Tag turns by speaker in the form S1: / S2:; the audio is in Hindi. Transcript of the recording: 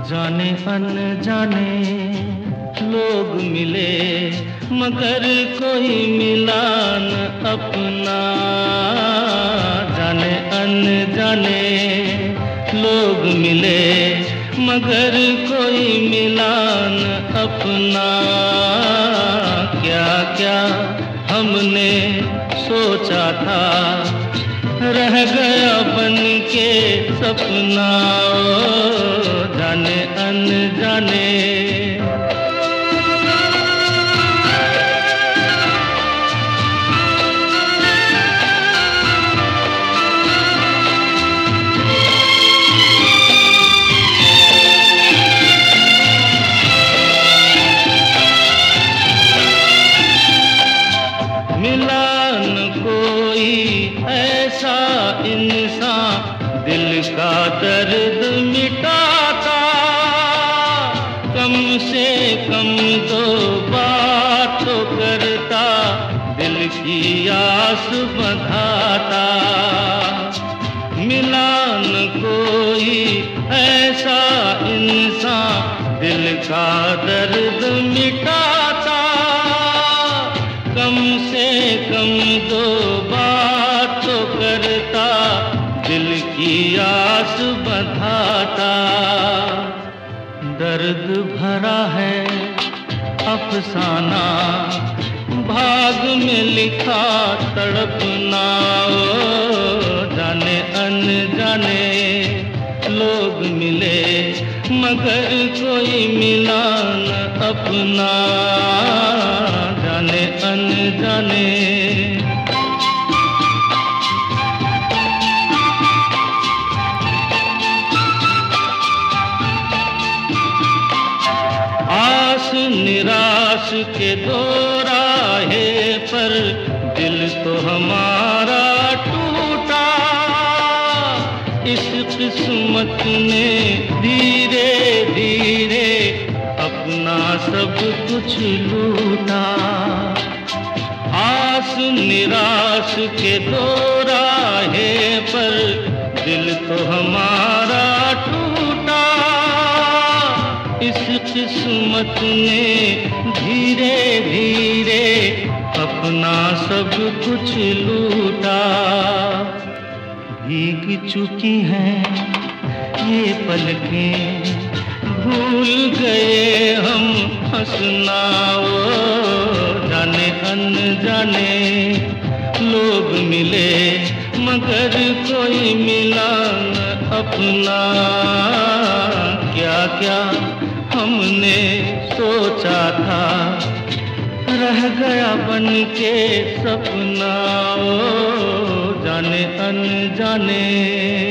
S1: जाने अनजाने लोग मिले मगर कोई मिला न अपना। जाने अनजाने लोग मिले मगर कोई मिला न अपना। क्या क्या हमने सोचा था रह गया बन के सपना। ओ जाने अनजाने मिला न कोई ऐसा इंसान दिल का दर्द मिटाता। कम से कम दो बात तो करता दिल की आस बंधाता। मिला न कोई ऐसा इंसान दिल का दर्द मिटाता। कम से कम दो बात तो करता दिल की आस बंधाता। दर्द भरा है अफसाना भाग में लिखा तड़पना। ओ जाने अनजाने लोग मिले मगर कोई मिला न अपना। जाने अनजाने आस निराश के दो राहे पर दिल तो हमारा टूटा। इस किस्मत ने धीरे धीरे अपना सब कुछ लूटा। आस निराश के दो राहे पर दिल तो हमारा टूटा। इस किस्मत ने धीरे धीरे अपना सब कुछ लूटा। भीग चुकी हैं ये पलकें भूल गए हम हंसना। ओ जाने अनजाने लोग मिले मगर कोई मिला न अपना। क्या क्या हमने सोचा था रह गया बन के सपना। ओ जाने अनजाने